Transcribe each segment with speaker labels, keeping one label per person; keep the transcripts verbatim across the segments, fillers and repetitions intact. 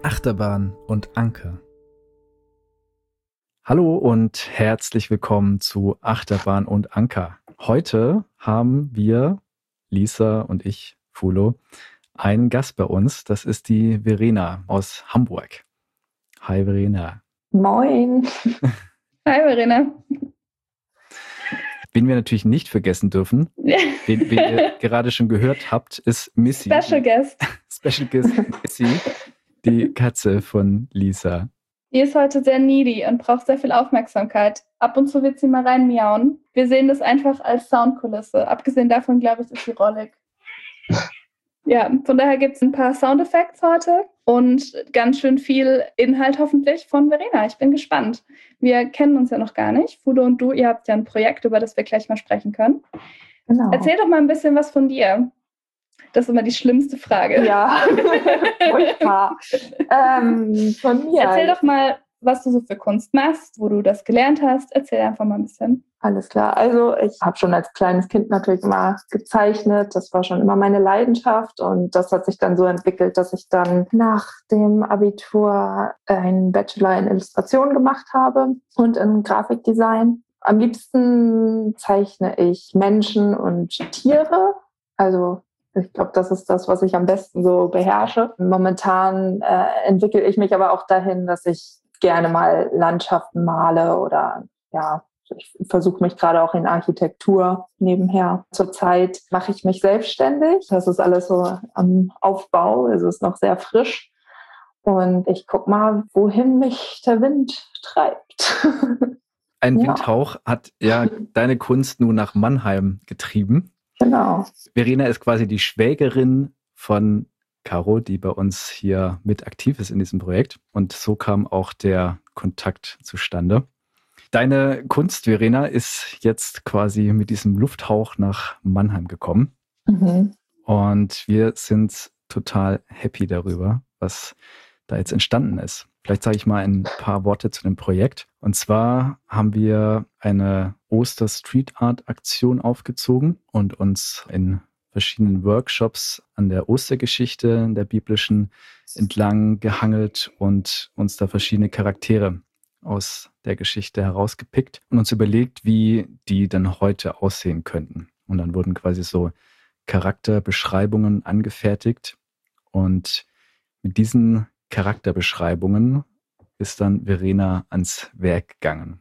Speaker 1: Achterbahn und Anker. Hallo und herzlich willkommen zu Achterbahn und Anker. Heute haben wir, Lisa und ich, Fulo, einen Gast bei uns. Das ist die Verena aus Hamburg. Hi Verena.
Speaker 2: Moin.
Speaker 3: Hi Verena.
Speaker 1: Wen wir natürlich nicht vergessen dürfen, den, wen ihr gerade schon gehört habt, ist Missy.
Speaker 3: Special Guest.
Speaker 1: Special Guest Missy, die Katze von Lisa.
Speaker 3: Die ist heute sehr needy und braucht sehr viel Aufmerksamkeit. Ab und zu wird sie mal rein miauen. Wir sehen das einfach als Soundkulisse. Abgesehen davon, glaube ich, ist sie rollig. Ja, von daher gibt es ein paar Soundeffekte heute und ganz schön viel Inhalt hoffentlich von Verena. Ich bin gespannt. Wir kennen uns ja noch gar nicht. Fulo und du, ihr habt ja ein Projekt, über das wir gleich mal sprechen können.
Speaker 2: Genau.
Speaker 3: Erzähl doch mal ein bisschen was von dir. Das ist immer die schlimmste Frage.
Speaker 2: Ja, furchtbar. ähm, von mir.
Speaker 3: Erzähl doch mal, was du so für Kunst machst, wo du das gelernt hast. Erzähl einfach mal ein bisschen.
Speaker 2: Alles klar. Also ich habe schon als kleines Kind natürlich immer gezeichnet. Das war schon immer meine Leidenschaft. Und das hat sich dann so entwickelt, dass ich dann nach dem Abitur einen Bachelor in Illustration gemacht habe und in Grafikdesign. Am liebsten zeichne ich Menschen und Tiere. Also ich glaube, das ist das, was ich am besten so beherrsche. Momentan äh, entwickle ich mich aber auch dahin, dass ich gerne mal Landschaften male oder ja, ich versuche mich gerade auch in Architektur nebenher. Zurzeit mache ich mich selbstständig. Das ist alles so am Aufbau. Es ist noch sehr frisch. Und ich gucke mal, wohin mich der Wind treibt.
Speaker 1: Ein
Speaker 2: Ja.
Speaker 1: Windhauch hat ja deine Kunst nun nach Mannheim getrieben.
Speaker 2: Genau.
Speaker 1: Verena ist quasi die Schwägerin von Caro, die bei uns hier mit aktiv ist in diesem Projekt. Und so kam auch der Kontakt zustande. Deine Kunst, Verena, ist jetzt quasi mit diesem Lufthauch nach Mannheim gekommen.
Speaker 2: Mhm.
Speaker 1: Und wir sind total happy darüber, was da jetzt entstanden ist. Vielleicht sage ich mal ein paar Worte zu dem Projekt. Und zwar haben wir eine Oster-Street-Art-Aktion aufgezogen und uns in verschiedenen Workshops an der Ostergeschichte, der biblischen, entlang gehangelt und uns da verschiedene Charaktere aus der Geschichte herausgepickt und uns überlegt, wie die dann heute aussehen könnten. Und dann wurden quasi so Charakterbeschreibungen angefertigt. Und mit diesen Charakterbeschreibungen ist dann Verena ans Werk gegangen.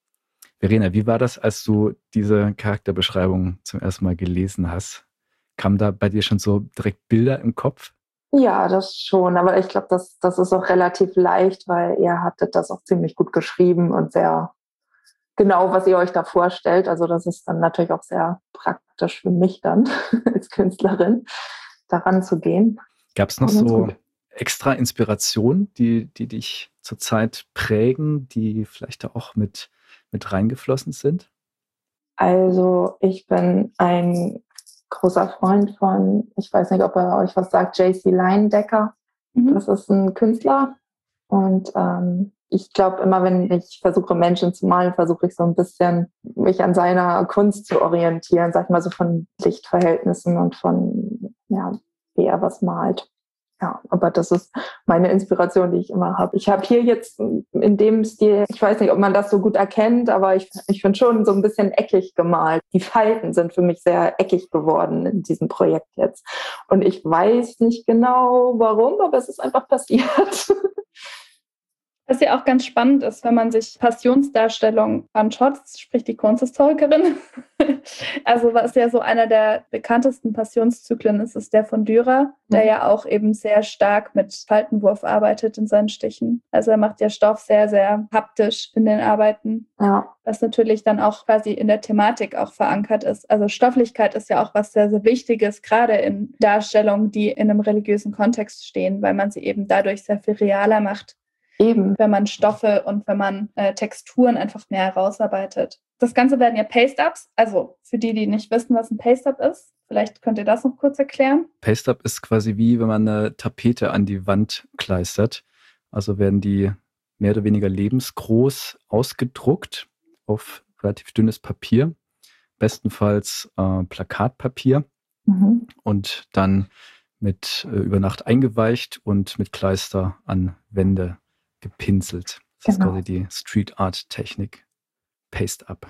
Speaker 1: Verena, wie war das, als du diese Charakterbeschreibung zum ersten Mal gelesen hast? Kamen da bei dir schon so direkt Bilder im Kopf?
Speaker 2: Ja, das schon. Aber ich glaube, das, das ist auch relativ leicht, weil ihr hattet das auch ziemlich gut geschrieben und sehr genau, was ihr euch da vorstellt. Also das ist dann natürlich auch sehr praktisch für mich dann als Künstlerin, daran zu gehen.
Speaker 1: Gab es noch
Speaker 2: Ja, ganz
Speaker 1: so
Speaker 2: gut.
Speaker 1: extra Inspirationen, die, die dich zurzeit prägen, die vielleicht da auch mit, mit reingeflossen sind?
Speaker 2: Also ich bin ein großer Freund von, ich weiß nicht, ob er euch was sagt, J C Leyendecker.
Speaker 3: Mhm.
Speaker 2: Das ist ein Künstler und ähm, ich glaube immer, wenn ich versuche, Menschen zu malen, versuche ich so ein bisschen mich an seiner Kunst zu orientieren, sag ich mal so von Lichtverhältnissen und von, ja, wie er was malt. Ja, aber das ist meine Inspiration, die ich immer habe. Ich habe hier jetzt in dem Stil, ich weiß nicht, ob man das so gut erkennt, aber ich, ich finde schon so ein bisschen eckig gemalt. Die Falten sind für mich sehr eckig geworden in diesem Projekt jetzt. Und ich weiß nicht genau warum, aber es ist einfach passiert.
Speaker 3: Was ja auch ganz spannend ist, wenn man sich Passionsdarstellungen anschaut, spricht die Kunsthistorikerin. Also was ja so einer der bekanntesten Passionszyklen ist, ist der von Dürer, der
Speaker 2: Mhm.
Speaker 3: ja auch eben sehr stark mit Faltenwurf arbeitet in seinen Stichen. Also er macht ja Stoff sehr, sehr haptisch in den Arbeiten,
Speaker 2: Ja,
Speaker 3: was natürlich dann auch quasi in der Thematik auch verankert ist. Also Stofflichkeit ist ja auch was sehr, sehr Wichtiges, gerade in Darstellungen, die in einem religiösen Kontext stehen, weil man sie eben dadurch sehr viel realer macht,
Speaker 2: eben.
Speaker 3: wenn man Stoffe und wenn man äh, Texturen einfach mehr herausarbeitet. Das Ganze werden ja Paste-Ups, also für die, die nicht wissen, was ein Paste-Up ist, vielleicht könnt ihr das noch kurz erklären.
Speaker 1: Paste-Up ist quasi wie, wenn man eine Tapete an die Wand kleistert. Also werden die mehr oder weniger lebensgroß ausgedruckt auf relativ dünnes Papier, bestenfalls äh, Plakatpapier.
Speaker 2: Mhm.
Speaker 1: Und dann mit äh, über Nacht eingeweicht und mit Kleister an Wände gepinselt. Das genau. ist quasi die Street Art Technik. Paste Up.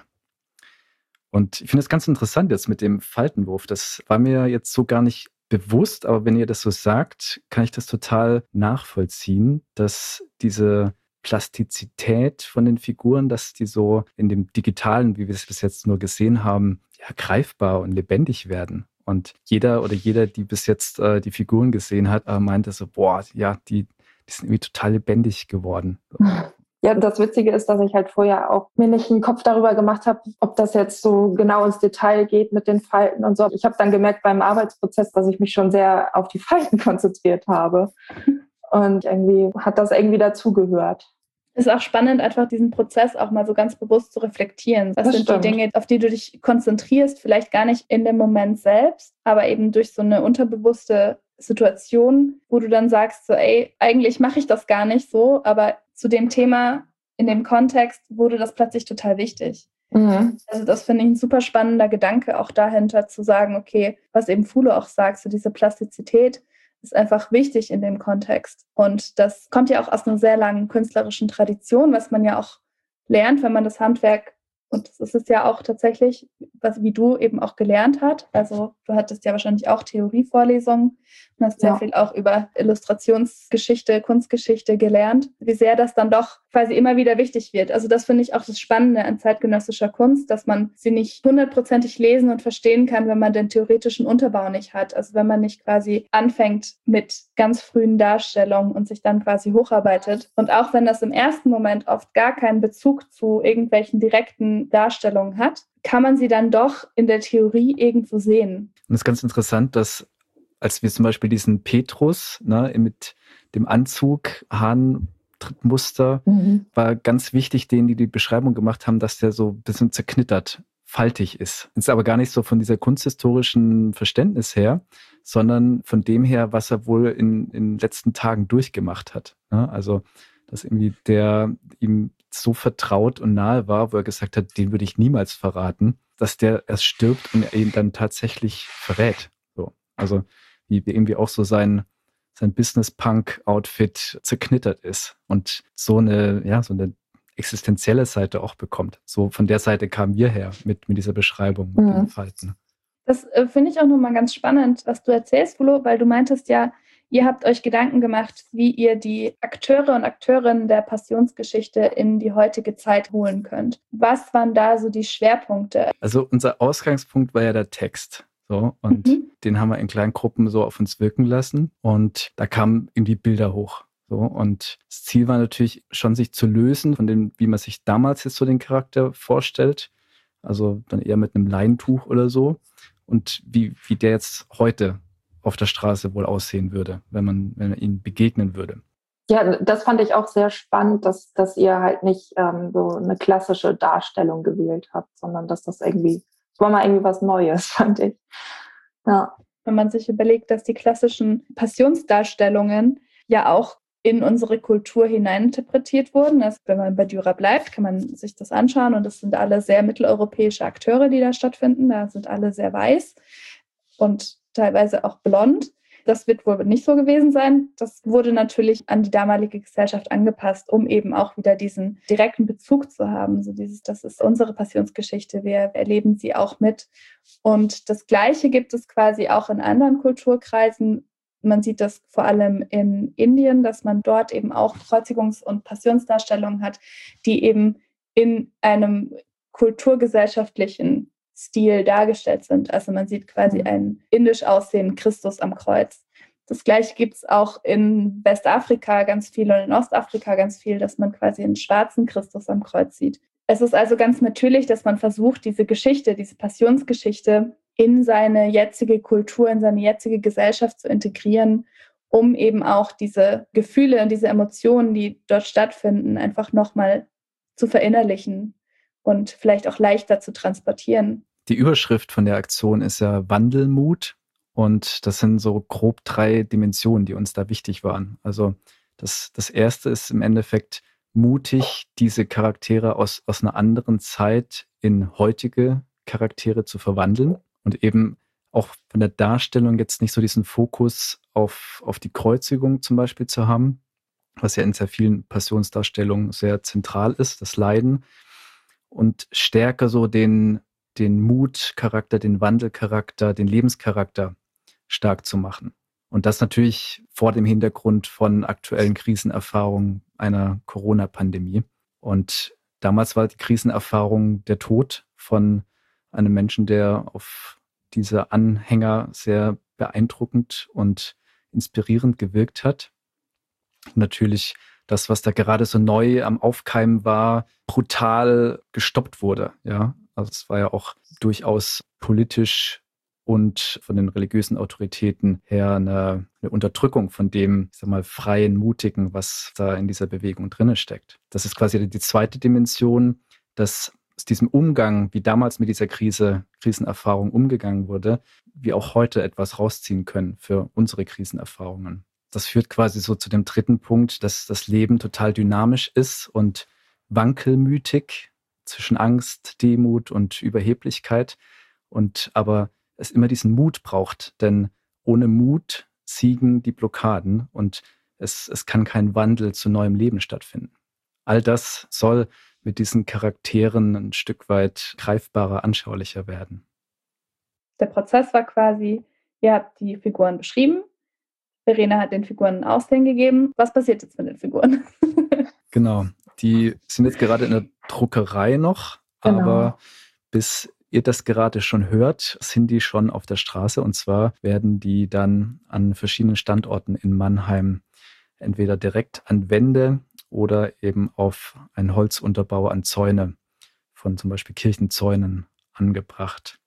Speaker 1: Und ich finde es ganz interessant jetzt mit dem Faltenwurf. Das war mir jetzt so gar nicht bewusst, aber wenn ihr das so sagt, kann ich das total nachvollziehen, dass diese Plastizität von den Figuren, dass die so in dem Digitalen, wie wir es bis jetzt nur gesehen haben, ja, greifbar und lebendig werden. Und jeder oder jeder, die bis jetzt äh, die Figuren gesehen hat, äh, meinte so, boah, ja, die, die sind irgendwie total lebendig geworden.
Speaker 2: Ja, das Witzige ist, dass ich halt vorher auch mir nicht einen Kopf darüber gemacht habe, ob das jetzt so genau ins Detail geht mit den Falten und so. Ich habe dann gemerkt beim Arbeitsprozess, dass ich mich schon sehr auf die Falten konzentriert habe. Und irgendwie hat das irgendwie dazugehört.
Speaker 3: Ist auch spannend, einfach diesen Prozess auch mal so ganz bewusst zu reflektieren. Was
Speaker 2: Das
Speaker 3: sind
Speaker 2: stimmt.
Speaker 3: die Dinge, auf die du dich konzentrierst, vielleicht gar nicht in dem Moment selbst, aber eben durch so eine unterbewusste Situation, wo du dann sagst, so, ey, eigentlich mache ich das gar nicht so, aber zu dem Thema, in dem Kontext, wurde das plötzlich total wichtig.
Speaker 2: Mhm.
Speaker 3: Also das finde ich ein super spannender Gedanke, auch dahinter zu sagen, okay, was eben Fulo auch sagt, so diese Plastizität ist einfach wichtig in dem Kontext. Und das kommt ja auch aus einer sehr langen künstlerischen Tradition, was man ja auch lernt, wenn man das Handwerk, und das ist es ja auch tatsächlich, was wie du eben auch gelernt hast. Also du hattest ja wahrscheinlich auch Theorievorlesungen und hast sehr
Speaker 2: Ja.
Speaker 3: viel auch über Illustrationsgeschichte, Kunstgeschichte gelernt, wie sehr das dann doch quasi immer wieder wichtig wird. Also das finde ich auch das Spannende an zeitgenössischer Kunst, dass man sie nicht hundertprozentig lesen und verstehen kann, wenn man den theoretischen Unterbau nicht hat. Also wenn man nicht quasi anfängt mit ganz frühen Darstellungen und sich dann quasi hocharbeitet. Und auch wenn das im ersten Moment oft gar keinen Bezug zu irgendwelchen direkten Darstellungen hat, kann man sie dann doch in der Theorie irgendwo sehen.
Speaker 1: Und es ist ganz interessant, dass als wir zum Beispiel diesen Petrus ne, mit dem Anzug, Hahnmuster,
Speaker 2: Mhm.
Speaker 1: war ganz wichtig, denen, die die Beschreibung gemacht haben, dass der so ein bisschen zerknittert, faltig ist. Ist aber gar nicht so von dieser kunsthistorischen Verständnis her, sondern von dem her, was er wohl in, in den letzten Tagen durchgemacht hat. Ne? Also, dass irgendwie der ihm so vertraut und nahe war, wo er gesagt hat, den würde ich niemals verraten, dass der erst stirbt und er ihn dann tatsächlich verrät. So. Also wie irgendwie auch so sein, sein Business-Punk-Outfit zerknittert ist und so eine, ja, so eine existenzielle Seite auch bekommt. So von der Seite kamen wir her mit, mit dieser Beschreibung, mit
Speaker 2: Mhm.
Speaker 1: den Falten.
Speaker 3: Das äh, finde ich auch nochmal ganz spannend, was du erzählst, Fulo, weil du meintest ja, ihr habt euch Gedanken gemacht, wie ihr die Akteure und Akteurinnen der Passionsgeschichte in die heutige Zeit holen könnt. Was waren da so die Schwerpunkte?
Speaker 1: Also unser Ausgangspunkt war ja der Text. So, und
Speaker 3: Mhm.
Speaker 1: den haben wir in kleinen Gruppen so auf uns wirken lassen. Und da kamen irgendwie Bilder hoch. So, und das Ziel war natürlich schon, sich zu lösen von dem, wie man sich damals jetzt so den Charakter vorstellt. Also dann eher mit einem Leintuch oder so. Und wie, wie der jetzt heute auf der Straße wohl aussehen würde, wenn man, wenn man ihm begegnen würde.
Speaker 2: Ja, das fand ich auch sehr spannend, dass, dass ihr halt nicht ähm, so eine klassische Darstellung gewählt habt, sondern dass das irgendwie, das war mal irgendwie was Neues, fand ich. Ja.
Speaker 3: Wenn man sich überlegt, dass die klassischen Passionsdarstellungen ja auch in unsere Kultur hineininterpretiert wurden. Also wenn man bei Dürer bleibt, kann man sich das anschauen und das sind alle sehr mitteleuropäische Akteure, die da stattfinden. Da sind alle sehr weiß und teilweise auch blond. Das wird wohl nicht so gewesen sein. Das wurde natürlich an die damalige Gesellschaft angepasst, um eben auch wieder diesen direkten Bezug zu haben. So dieses, das ist unsere Passionsgeschichte, wir erleben sie auch mit. Und das Gleiche gibt es quasi auch in anderen Kulturkreisen. Man sieht das vor allem in Indien, dass man dort eben auch Kreuzigungs- und Passionsdarstellungen hat, die eben in einem kulturgesellschaftlichen Stil dargestellt sind. Also man sieht quasi einen indisch aussehenden Christus am Kreuz. Das Gleiche gibt es auch in Westafrika ganz viel und in Ostafrika ganz viel, dass man quasi einen schwarzen Christus am Kreuz sieht. Es ist also ganz natürlich, dass man versucht, diese Geschichte, diese Passionsgeschichte in seine jetzige Kultur, in seine jetzige Gesellschaft zu integrieren, um eben auch diese Gefühle und diese Emotionen, die dort stattfinden, einfach nochmal zu verinnerlichen und vielleicht auch leichter zu transportieren.
Speaker 1: Die Überschrift von der Aktion ist ja Wandelmut und das sind so grob drei Dimensionen, die uns da wichtig waren. Also das, das erste ist im Endeffekt mutig, diese Charaktere aus, aus einer anderen Zeit in heutige Charaktere zu verwandeln und eben auch von der Darstellung jetzt nicht so diesen Fokus auf, auf die Kreuzigung zum Beispiel zu haben, was ja in sehr vielen Passionsdarstellungen sehr zentral ist, das Leiden, und stärker so den, den Mutcharakter, den Wandelcharakter, den Lebenscharakter stark zu machen. Und das natürlich vor dem Hintergrund von aktuellen Krisenerfahrungen einer Corona-Pandemie. Und damals war die Krisenerfahrung der Tod von einem Menschen, der auf diese Anhänger sehr beeindruckend und inspirierend gewirkt hat. Natürlich das, was da gerade so neu am Aufkeimen war, brutal gestoppt wurde. Ja, also es war ja auch durchaus politisch und von den religiösen Autoritäten her eine, eine Unterdrückung von dem, ich sag mal, freien, mutigen, was da in dieser Bewegung drinne steckt. Das ist quasi die zweite Dimension, dass aus diesem Umgang, wie damals mit dieser Krise, Krisenerfahrung umgegangen wurde, wir auch heute etwas rausziehen können für unsere Krisenerfahrungen. Das führt quasi so zu dem dritten Punkt, dass das Leben total dynamisch ist und wankelmütig zwischen Angst, Demut und Überheblichkeit, und aber es immer diesen Mut braucht, denn ohne Mut siegen die Blockaden und es, es kann kein Wandel zu neuem Leben stattfinden. All das soll mit diesen Charakteren ein Stück weit greifbarer, anschaulicher werden.
Speaker 3: Der Prozess war quasi, ihr habt die Figuren beschrieben, Verena hat den Figuren ein Aussehen gegeben. Was passiert jetzt mit den Figuren?
Speaker 1: Genau, die sind jetzt gerade in der Druckerei noch, genau. Aber bis ihr das gerade schon hört, sind die schon auf der Straße, und zwar werden die dann an verschiedenen Standorten in Mannheim entweder direkt an Wände oder eben auf einen Holzunterbau an Zäune von zum Beispiel Kirchenzäunen angebracht.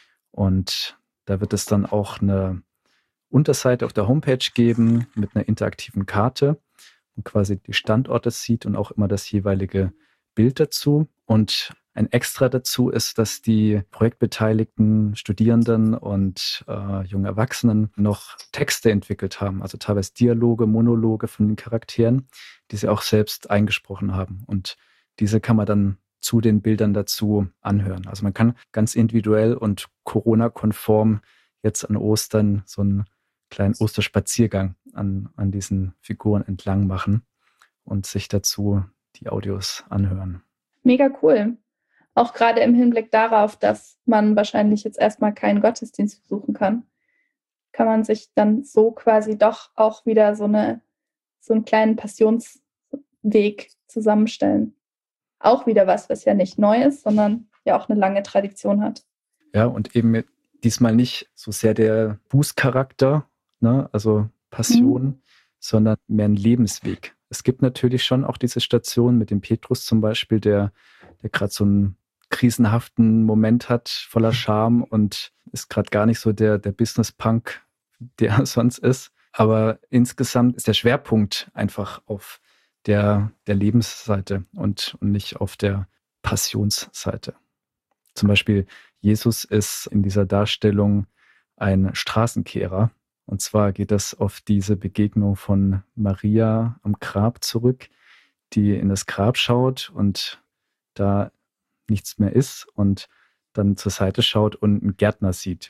Speaker 1: Und da wird es dann auch eine Unterseite auf der Homepage geben mit einer interaktiven Karte und quasi die Standorte sieht und auch immer das jeweilige Bild dazu. Und ein Extra dazu ist, dass die projektbeteiligten Studierenden und äh, jungen Erwachsenen noch Texte entwickelt haben, also teilweise Dialoge, Monologe von den Charakteren, die sie auch selbst eingesprochen haben. Und diese kann man dann zu den Bildern dazu anhören. Also man kann ganz individuell und Corona-konform jetzt an Ostern so einen kleinen Osterspaziergang an, an diesen Figuren entlang machen und sich dazu die Audios anhören.
Speaker 3: Mega cool. Auch gerade im Hinblick darauf, dass man wahrscheinlich jetzt erstmal keinen Gottesdienst besuchen kann, kann man sich dann so quasi doch auch wieder so, eine, so einen kleinen Passionsweg zusammenstellen. Auch wieder was, was ja nicht neu ist, sondern ja auch eine lange Tradition hat.
Speaker 1: Ja, und eben diesmal nicht so sehr der Bußcharakter, ne, also Passion, mhm. sondern mehr ein Lebensweg. Es gibt natürlich schon auch diese Station mit dem Petrus zum Beispiel, der, der gerade so einen krisenhaften Moment hat, voller Scham, und ist gerade gar nicht so der, der Business-Punk, der er sonst ist. Aber insgesamt ist der Schwerpunkt einfach auf der, der Lebensseite und, und nicht auf der Passionsseite. Zum Beispiel Jesus ist in dieser Darstellung ein Straßenkehrer. Und zwar geht das auf diese Begegnung von Maria am Grab zurück, die in das Grab schaut und da nichts mehr ist und dann zur Seite schaut und einen Gärtner sieht.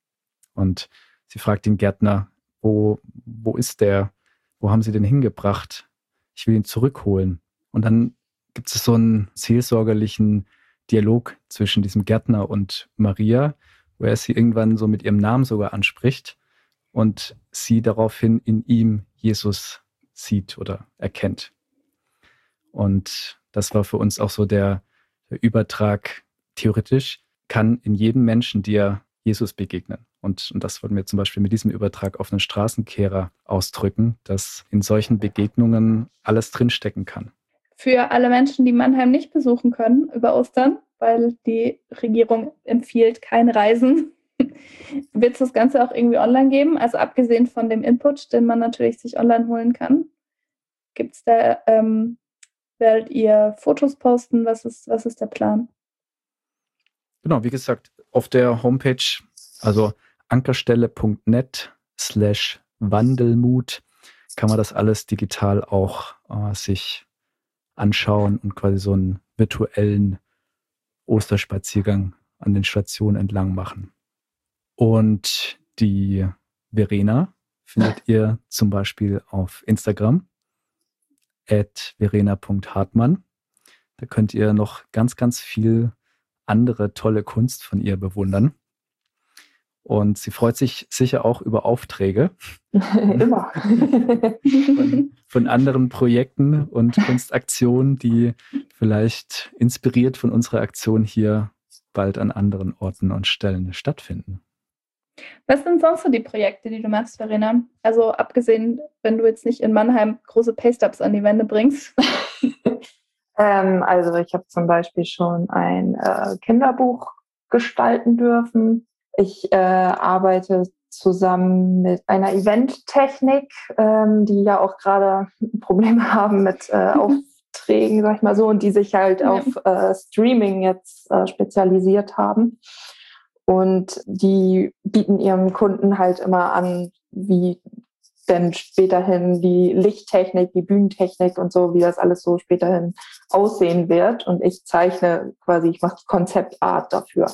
Speaker 1: Und sie fragt den Gärtner, wo, wo ist der? Wo haben sie den hingebracht? Ich will ihn zurückholen. Und dann gibt es so einen seelsorgerlichen Dialog zwischen diesem Gärtner und Maria, wo er sie irgendwann so mit ihrem Namen sogar anspricht und sie daraufhin in ihm Jesus sieht oder erkennt. Und das war für uns auch so der, der Übertrag. Theoretisch kann in jedem Menschen dir Jesus begegnen. Und, und das wollten wir zum Beispiel mit diesem Übertrag auf einen Straßenkehrer ausdrücken, dass in solchen Begegnungen alles drinstecken kann.
Speaker 3: Für alle Menschen, die Mannheim nicht besuchen können über Ostern, weil die Regierung empfiehlt kein Reisen, wird es das Ganze auch irgendwie online geben? Also abgesehen von dem Input, den man natürlich sich online holen kann, gibt es da, ähm, werdet ihr Fotos posten? Was ist, was ist der Plan?
Speaker 1: Genau, wie gesagt, auf der Homepage, also ankerstelle.net slash Wandelmut, kann man das alles digital auch äh, sich anschauen und quasi so einen virtuellen Osterspaziergang an den Stationen entlang machen. Und die Verena findet ihr zum Beispiel auf Instagram at verena punkt hartmann. Da könnt ihr noch ganz, ganz viel andere tolle Kunst von ihr bewundern. Und sie freut sich sicher auch über Aufträge.
Speaker 2: Immer.
Speaker 1: von, von anderen Projekten und Kunstaktionen, die vielleicht inspiriert von unserer Aktion hier bald an anderen Orten und Stellen stattfinden.
Speaker 3: Was sind sonst so die Projekte, die du machst, Verena? Also abgesehen, wenn du jetzt nicht in Mannheim große Paste-Ups an die Wände bringst.
Speaker 2: ähm, also ich habe zum Beispiel schon ein äh, Kinderbuch gestalten dürfen. Ich äh, arbeite zusammen mit einer Eventtechnik, ähm, die ja auch gerade Probleme haben mit äh, Aufträgen, sag ich mal so, und die sich halt ja. auf äh, Streaming jetzt äh, spezialisiert haben. Und die bieten ihrem Kunden halt immer an, wie denn späterhin die Lichttechnik, die Bühnentechnik und so, wie das alles so späterhin aussehen wird. Und ich zeichne quasi, ich mache Konzeptart dafür.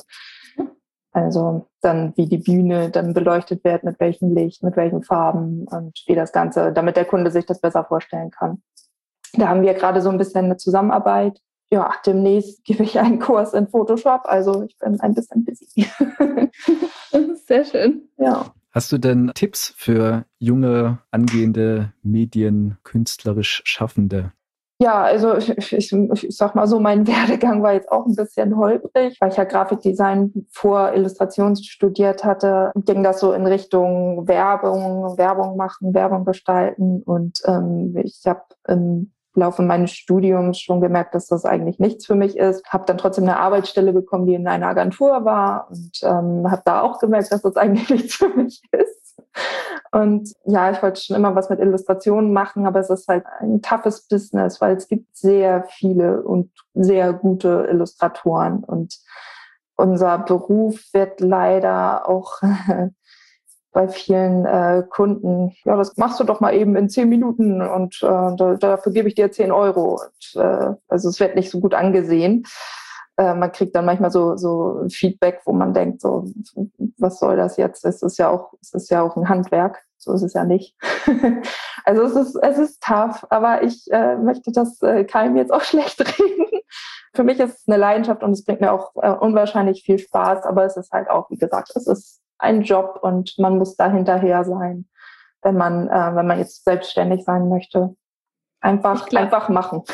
Speaker 2: Also dann, wie die Bühne dann beleuchtet wird, mit welchem Licht, mit welchen Farben und wie das Ganze, damit der Kunde sich das besser vorstellen kann. Da haben wir gerade so ein bisschen eine Zusammenarbeit. Ja, demnächst gebe ich einen Kurs in Photoshop, also ich bin ein bisschen busy.
Speaker 3: Das ist sehr schön.
Speaker 2: Ja.
Speaker 1: Hast du denn Tipps für junge, angehende Medien, künstlerisch Schaffende?
Speaker 2: Ja, also ich, ich, ich sag mal so, mein Werdegang war jetzt auch ein bisschen holprig, weil ich ja Grafikdesign vor Illustration studiert hatte. Ging das so in Richtung Werbung, Werbung machen, Werbung gestalten. Und ähm, ich habe im Laufe meines Studiums schon gemerkt, dass das eigentlich nichts für mich ist. Habe dann trotzdem eine Arbeitsstelle bekommen, die in einer Agentur war und ähm, habe da auch gemerkt, dass das eigentlich nichts für mich ist. Und ja, ich wollte schon immer was mit Illustrationen machen, aber es ist halt ein toughes Business, weil es gibt sehr viele und sehr gute Illustratoren und unser Beruf wird leider auch bei vielen äh, Kunden, ja, das machst du doch mal eben in zehn Minuten und äh, da, dafür gebe ich dir zehn Euro. Und, äh, also es wird nicht so gut angesehen. Äh, man kriegt dann manchmal so, so Feedback, wo man denkt, so, was soll das jetzt? Es ist ja auch, es ist ja auch ein Handwerk. So ist es ja nicht. Also es ist, es ist tough, aber ich äh, möchte das äh, keinem jetzt auch schlecht reden. Für mich ist es eine Leidenschaft und es bringt mir auch äh, unwahrscheinlich viel Spaß, aber es ist halt auch, wie gesagt, es ist ein Job und man muss da hinterher sein, wenn man, äh, wenn man jetzt selbstständig sein möchte. Einfach, glaub, einfach machen.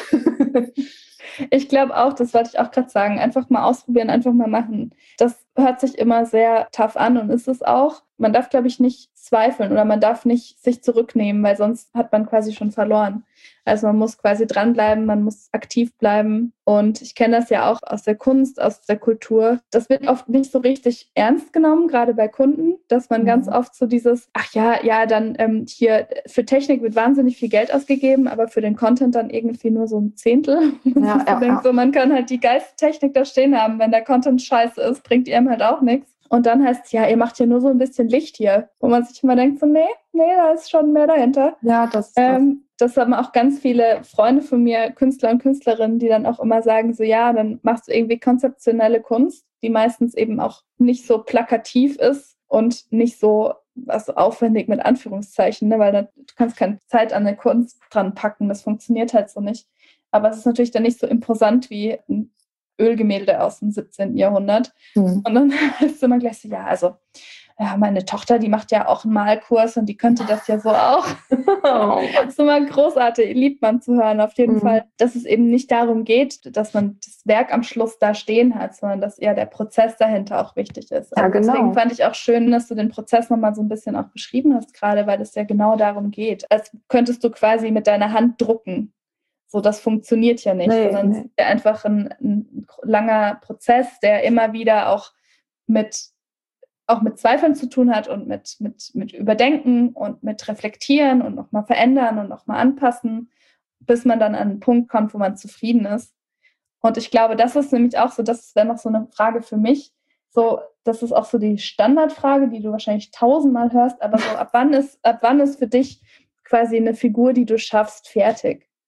Speaker 3: Ich glaube auch, das wollte ich auch gerade sagen, einfach mal ausprobieren, einfach mal machen. Das hört sich immer sehr tough an und ist es auch. Man darf, glaube ich, nicht zweifeln oder man darf nicht sich zurücknehmen, weil sonst hat man quasi schon verloren. Also man muss quasi dranbleiben, man muss aktiv bleiben. Und ich kenne das ja auch aus der Kunst, aus der Kultur. Das wird oft nicht so richtig ernst genommen, gerade bei Kunden, dass man mhm. ganz oft so dieses, ach ja, ja, dann ähm, hier für Technik wird wahnsinnig viel Geld ausgegeben, aber für den Content dann irgendwie nur so ein Zehntel. Ja, ja, denkt, ja. So, man kann halt die geilste Technik da stehen haben, wenn der Content scheiße ist, bringt ihr ihm halt auch nichts. Und dann heißt es, ja, ihr macht hier nur so ein bisschen Licht hier. Wo man sich immer denkt, so, nee, nee, da ist schon mehr dahinter.
Speaker 2: Ja, das ist
Speaker 3: ähm, das. Das haben auch ganz viele Freunde von mir, Künstler und Künstlerinnen, die dann auch immer sagen, so, ja, dann machst du irgendwie konzeptionelle Kunst, die meistens eben auch nicht so plakativ ist und nicht so was aufwendig mit Anführungszeichen, ne? Weil dann, du kannst keine Zeit an der Kunst dran packen, das funktioniert halt so nicht. Aber es ist natürlich dann nicht so imposant wie ein Ölgemälde aus dem siebzehnten Jahrhundert. Mhm. Und dann ist immer gleich so, ja, also ja, meine Tochter, die macht ja auch einen Malkurs und die könnte das ja so auch. Oh. Das ist immer großartig, liebt man zu hören, auf jeden mhm. Fall, dass es eben nicht darum geht, dass man das Werk am Schluss da stehen hat, sondern dass eher der Prozess dahinter auch wichtig ist.
Speaker 2: Ja,
Speaker 3: also
Speaker 2: genau.
Speaker 3: Deswegen fand ich auch schön, dass du den Prozess nochmal so ein bisschen auch beschrieben hast gerade, weil es ja genau darum geht. Als könntest du quasi mit deiner Hand drucken. So, das funktioniert ja nicht, nee, sondern nee. Es ist ja einfach ein, ein langer Prozess, der immer wieder auch mit, auch mit Zweifeln zu tun hat und mit, mit, mit Überdenken und mit Reflektieren und nochmal verändern und nochmal anpassen, bis man dann an einen Punkt kommt, wo man zufrieden ist. Und ich glaube, das ist nämlich auch so, das wäre noch so eine Frage für mich, so, das ist auch so die Standardfrage, die du wahrscheinlich tausendmal hörst, aber so, ab wann ist, ab wann ist für dich quasi eine Figur, die du schaffst, fertig?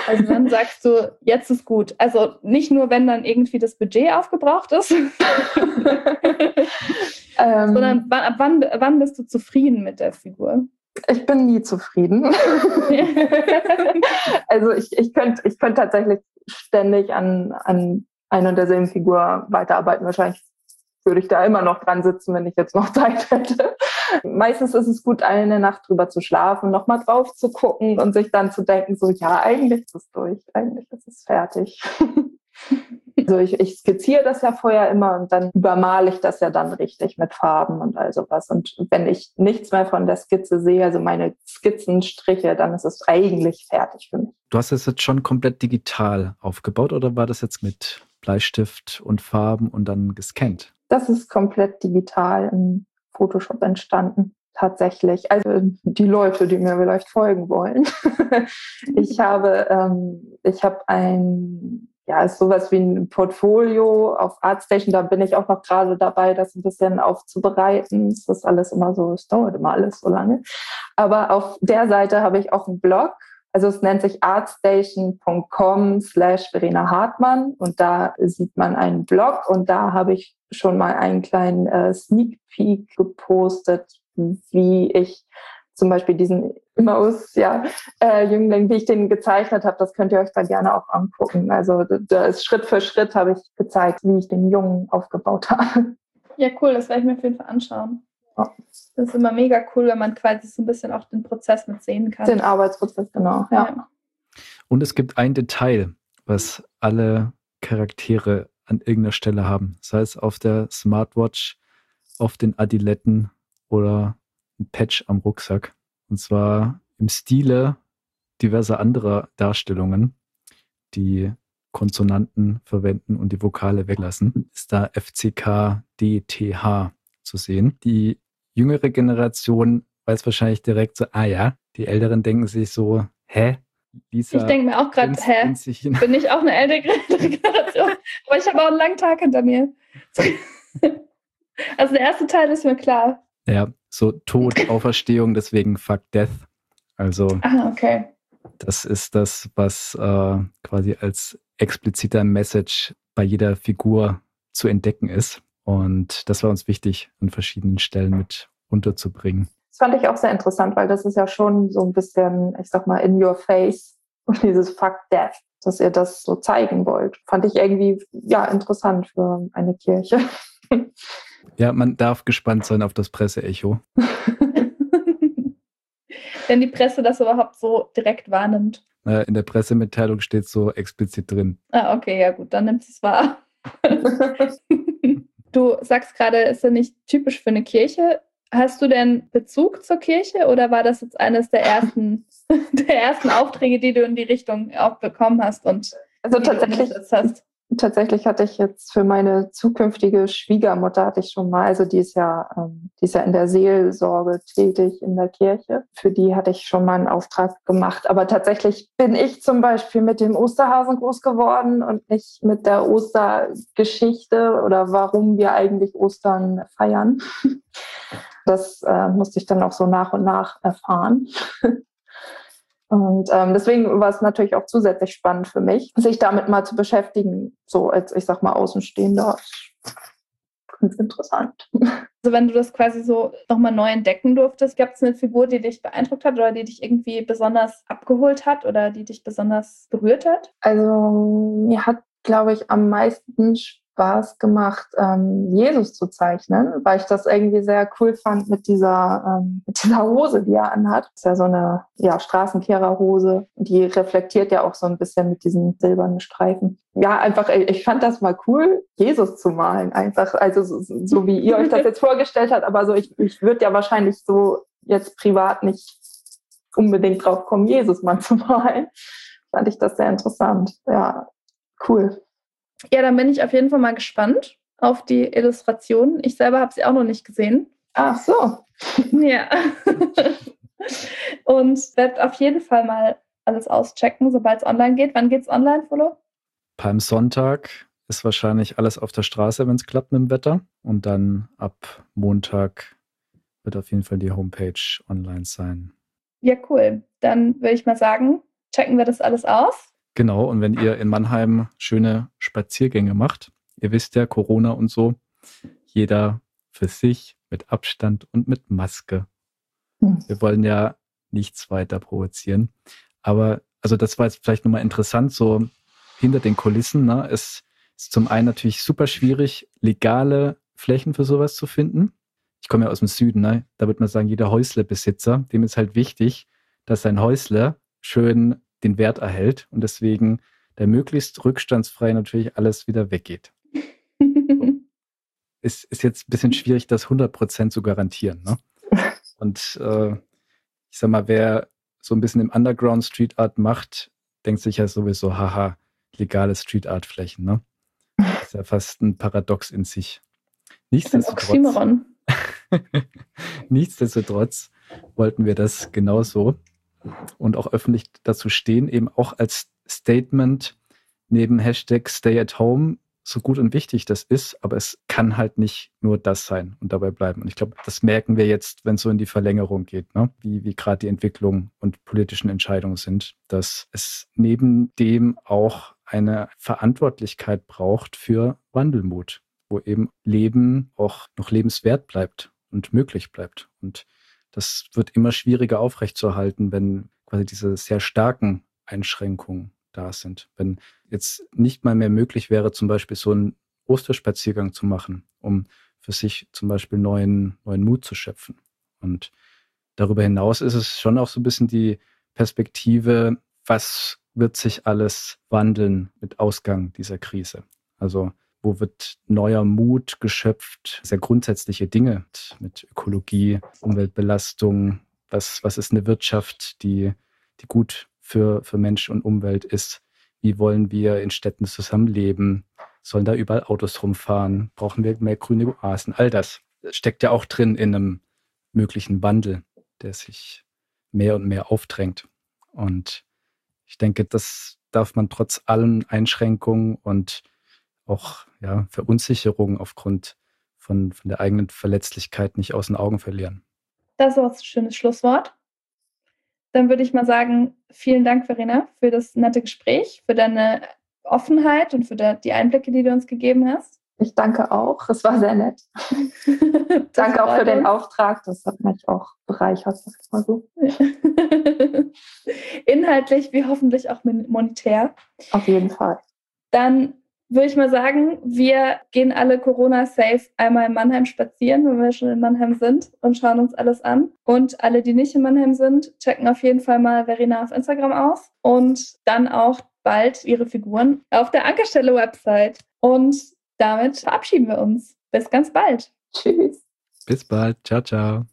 Speaker 3: Also dann sagst du, jetzt ist gut. Also nicht nur, wenn dann irgendwie das Budget aufgebraucht ist,
Speaker 2: ähm,
Speaker 3: sondern wann, ab wann, wann bist du zufrieden mit der Figur?
Speaker 2: Ich bin nie zufrieden. Also ich, ich könnte ich könnt tatsächlich ständig an, an einer und derselben Figur weiterarbeiten. Wahrscheinlich würde ich da immer noch dran sitzen, wenn ich jetzt noch Zeit hätte. Meistens ist es gut, eine Nacht drüber zu schlafen, nochmal drauf zu gucken und sich dann zu denken, so ja, eigentlich ist es durch, eigentlich ist es fertig. Also ich, ich skizziere das ja vorher immer und dann übermale ich das ja dann richtig mit Farben und all sowas. Und wenn ich nichts mehr von der Skizze sehe, also meine Skizzenstriche, dann ist es eigentlich fertig für mich.
Speaker 1: Du hast es jetzt schon komplett digital aufgebaut oder war das jetzt mit Bleistift und Farben und dann gescannt?
Speaker 2: Das ist komplett digital in Photoshop entstanden. Tatsächlich. Also die Leute, die mir vielleicht folgen wollen. ich habe, ähm, ich habe ein, ja, ist sowas wie ein Portfolio auf ArtStation. Da bin ich auch noch gerade dabei, das ein bisschen aufzubereiten. Das ist alles immer so, es dauert immer alles so lange. Aber auf der Seite habe ich auch einen Blog. Also es nennt sich artstation.com slash Verena Hartmann und da sieht man einen Blog und da habe ich schon mal einen kleinen äh, Sneak Peek gepostet, wie ich zum Beispiel diesen Immaus, ja, äh, Jüngling, wie ich den gezeichnet habe. Das könnt ihr euch da gerne auch angucken. Also da ist Schritt für Schritt habe ich gezeigt, wie ich den Jungen aufgebaut habe.
Speaker 3: Ja, cool, das werde ich mir auf jeden Fall anschauen.
Speaker 2: Ja.
Speaker 3: Das ist immer mega cool, wenn man quasi so ein bisschen auch den Prozess mit sehen kann.
Speaker 2: Den Arbeitsprozess, genau, ja.
Speaker 3: Ja.
Speaker 1: Und es gibt ein Detail, was alle Charaktere an irgendeiner Stelle haben. Sei es auf der Smartwatch, auf den Adiletten oder ein Patch am Rucksack. Und zwar im Stile diverser anderer Darstellungen, die Konsonanten verwenden und die Vokale weglassen, ist da F C K D T H zu sehen. Die jüngere Generation weiß wahrscheinlich direkt so, ah ja, die Älteren denken sich so, hä? Lisa,
Speaker 3: ich denke mir auch gerade, hä,
Speaker 1: bin
Speaker 3: bin ich auch eine ältere Generation? Aber ich habe auch einen langen Tag hinter mir. Also der erste Teil ist mir klar.
Speaker 1: Ja, so Tod, Auferstehung, deswegen Fuck Death. Also
Speaker 3: ah, okay.
Speaker 1: Das ist das, was äh, quasi als expliziter Message bei jeder Figur zu entdecken ist. Und das war uns wichtig, an verschiedenen Stellen mit unterzubringen.
Speaker 2: Das fand ich auch sehr interessant, weil das ist ja schon so ein bisschen, ich sag mal, in your face und dieses Fuck Death, dass ihr das so zeigen wollt. Fand ich irgendwie, ja, interessant für eine Kirche.
Speaker 1: Ja, man darf gespannt sein auf das Presseecho.
Speaker 3: Wenn die Presse das überhaupt so direkt wahrnimmt.
Speaker 1: Äh, in der Pressemitteilung steht so explizit drin.
Speaker 3: Ah, okay, ja gut, dann nimmt es wahr. Du sagst gerade, ist ja nicht typisch für eine Kirche. Hast du denn Bezug zur Kirche oder war das jetzt eines der ersten, der ersten Aufträge, die du in die Richtung auch bekommen hast und
Speaker 2: also tatsächlich, hast? tatsächlich hatte ich jetzt für meine zukünftige Schwiegermutter hatte ich schon mal, also die ist ja, ähm, die ist ja in der Seelsorge tätig in der Kirche. Für die hatte ich schon mal einen Auftrag gemacht. Aber tatsächlich bin ich zum Beispiel mit dem Osterhasen groß geworden und nicht mit der Ostergeschichte oder warum wir eigentlich Ostern feiern. Das äh, musste ich dann auch so nach und nach erfahren. Und ähm, deswegen war es natürlich auch zusätzlich spannend für mich, sich damit mal zu beschäftigen, so als, ich sag mal, Außenstehender. Ganz interessant.
Speaker 3: Also wenn du das quasi so nochmal neu entdecken durftest, gab es eine Figur, die dich beeindruckt hat oder die dich irgendwie besonders abgeholt hat oder die dich besonders berührt hat?
Speaker 2: Also mir hat, glaube ich, am meisten Spaß gemacht, ähm, Jesus zu zeichnen, weil ich das irgendwie sehr cool fand mit dieser, ähm, mit dieser Hose, die er anhat. Das ist ja so eine ja, Straßenkehrerhose. Die reflektiert ja auch so ein bisschen mit diesen silbernen Streifen. Ja, einfach, ich fand das mal cool, Jesus zu malen. Einfach, also so, so wie ihr euch das jetzt vorgestellt habt, aber so, ich, ich würde ja wahrscheinlich so jetzt privat nicht unbedingt drauf kommen, Jesus mal zu malen. Fand ich das sehr interessant. Ja, cool.
Speaker 3: Ja, dann bin ich auf jeden Fall mal gespannt auf die Illustrationen. Ich selber habe sie auch noch nicht gesehen.
Speaker 2: Ach so.
Speaker 3: Ja. Und werde auf jeden Fall mal alles auschecken, sobald es online geht. Wann geht's online, Flo?
Speaker 1: Beim Sonntag ist wahrscheinlich alles auf der Straße, wenn es klappt mit dem Wetter. Und dann ab Montag wird auf jeden Fall die Homepage online sein.
Speaker 3: Ja, cool. Dann würde ich mal sagen, checken wir das alles aus.
Speaker 1: Genau, und wenn ihr in Mannheim schöne Spaziergänge macht, ihr wisst ja, Corona und so, jeder für sich, mit Abstand und mit Maske.
Speaker 2: Hm.
Speaker 1: Wir wollen ja nichts weiter provozieren. Aber also das war jetzt vielleicht nochmal interessant, so hinter den Kulissen. Ne? Es ist zum einen natürlich super schwierig, legale Flächen für sowas zu finden. Ich komme ja aus dem Süden, ne? Da würde man sagen, jeder Häuslebesitzer, dem ist halt wichtig, dass sein Häusle schön den Wert erhält und deswegen der möglichst rückstandsfrei natürlich alles wieder weggeht. Ist, ist jetzt ein bisschen schwierig, das hundert Prozent zu garantieren. Ne? Und äh, ich sag mal, wer so ein bisschen im Underground Street Art macht, denkt sich ja sowieso, haha, legale Street Art Flächen. Ne? Das ist ja fast ein Paradox in sich. Nichtsdestotrotz, nichtsdestotrotz wollten wir das genauso und auch öffentlich dazu stehen, eben auch als Statement neben Hashtag Stay at Home, so gut und wichtig das ist, aber es kann halt nicht nur das sein und dabei bleiben. Und ich glaube, das merken wir jetzt, wenn es so in die Verlängerung geht, ne? wie, wie gerade die Entwicklung und politischen Entscheidungen sind, dass es neben dem auch eine Verantwortlichkeit braucht für Wandelmut, wo eben Leben auch noch lebenswert bleibt und möglich bleibt. Und das wird immer schwieriger aufrechtzuerhalten, wenn quasi diese sehr starken Einschränkungen da sind. Wenn jetzt nicht mal mehr möglich wäre, zum Beispiel so einen Osterspaziergang zu machen, um für sich zum Beispiel neuen, neuen Mut zu schöpfen. Und darüber hinaus ist es schon auch so ein bisschen die Perspektive, was wird sich alles wandeln mit Ausgang dieser Krise? Also wo wird neuer Mut geschöpft? Sehr grundsätzliche Dinge mit Ökologie, Umweltbelastung. Was, was ist eine Wirtschaft, die, die gut für, für Mensch und Umwelt ist? Wie wollen wir in Städten zusammenleben? Sollen da überall Autos rumfahren? Brauchen wir mehr grüne Oasen? All das steckt ja auch drin in einem möglichen Wandel, der sich mehr und mehr aufdrängt. Und ich denke, das darf man trotz allen Einschränkungen und auch ja, Verunsicherung aufgrund von, von der eigenen Verletzlichkeit nicht aus den Augen verlieren.
Speaker 3: Das war ein schönes Schlusswort. Dann würde ich mal sagen, vielen Dank, Verena, für das nette Gespräch, für deine Offenheit und für die Einblicke, die du uns gegeben hast.
Speaker 2: Ich danke auch, es war sehr nett. Danke auch für den Auftrag, das hat mich auch bereichert, sag ich mal so.
Speaker 3: Inhaltlich wie hoffentlich auch monetär.
Speaker 2: Auf jeden Fall.
Speaker 3: Dann würde ich mal sagen, wir gehen alle Corona-safe einmal in Mannheim spazieren, wenn wir schon in Mannheim sind und schauen uns alles an. Und alle, die nicht in Mannheim sind, checken auf jeden Fall mal Verena auf Instagram aus und dann auch bald ihre Figuren auf der Ankerstelle-Website. Und damit verabschieden wir uns. Bis ganz bald.
Speaker 2: Tschüss.
Speaker 1: Bis bald. Ciao, ciao.